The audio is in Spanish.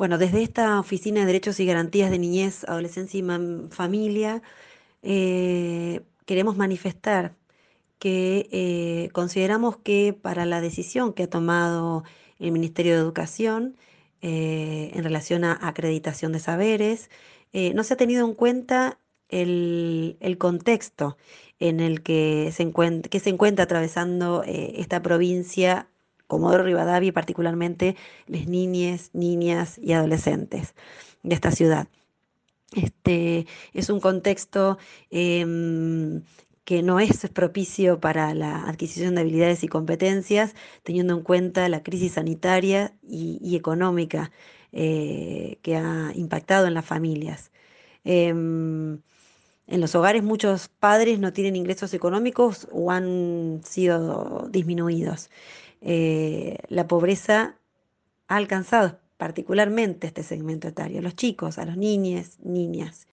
Bueno, desde esta Oficina de Derechos y Garantías de Niñez, Adolescencia y Familia, queremos manifestar que consideramos que para la decisión que ha tomado el Ministerio de Educación en relación a acreditación de saberes, no se ha tenido en cuenta el contexto en el que se encuentra atravesando esta provincia, Comodoro Rivadavia, y particularmente las niñas, niñas y adolescentes de esta ciudad. Este es un contexto que no es propicio para la adquisición de habilidades y competencias, teniendo en cuenta la crisis sanitaria y económica que ha impactado en las familias. Em, en los hogares muchos padres no tienen ingresos económicos o han sido disminuidos. La pobreza ha alcanzado particularmente este segmento etario, a los chicos, a los niños, niñas.